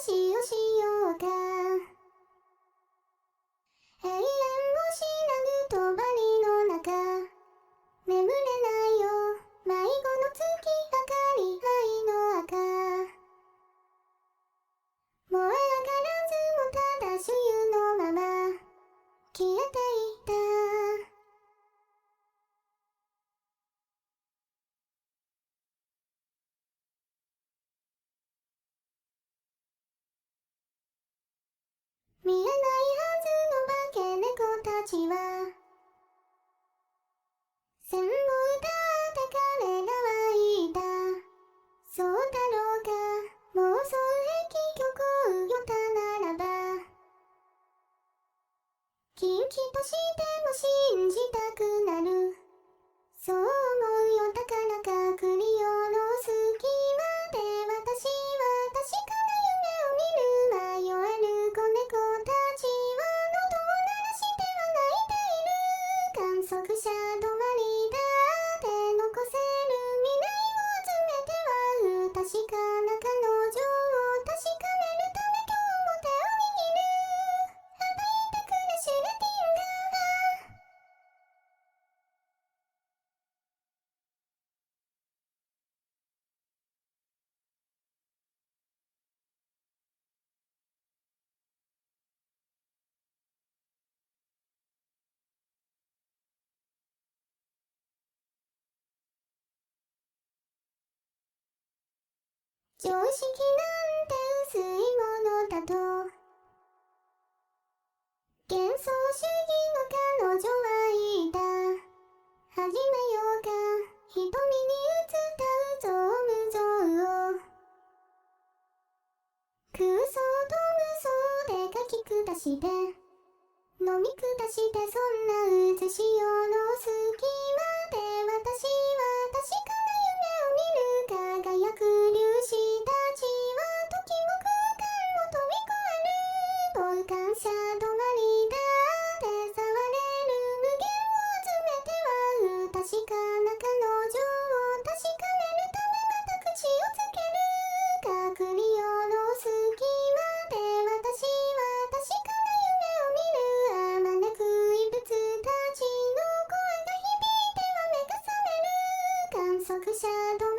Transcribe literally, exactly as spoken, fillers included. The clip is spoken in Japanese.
をしようか。永遠もしなぐとばりの中、眠れないよ迷子の月明かり愛の赤。燃え上がらずもただ主湯のまま消えていた。見えないはずの化け猫たちは戦後歌って彼らは言った。そうだろうか妄想癖曲よたならば禁忌としても信じたくなる。そう思うよだから隔離をの隙間で私は確かな夢を見る。迷える子猫たちは喉を鳴らしては泣いている。観測者止まりだって残せる未来を集めては不確かな彼女を確かめるため今日も手を握る。暴いてくれシュレティンガー。常識なんて薄いものだと幻想主義の彼女は言った。始めようか瞳に映ったうぞうむぞうを空想と無双で書き下して飲み下してそんな渦潮の隙間で私は確かな夢を見る。輝く粒子たちは時も空間も飛び越える。傍観者止まりだって触れる無限を集めては不確かな彼女を確かめるためまた口をつける。隔離用の隙間で私は確かな夢を見る。あまねく異物たちの声が響いては目が覚める。観測者止まり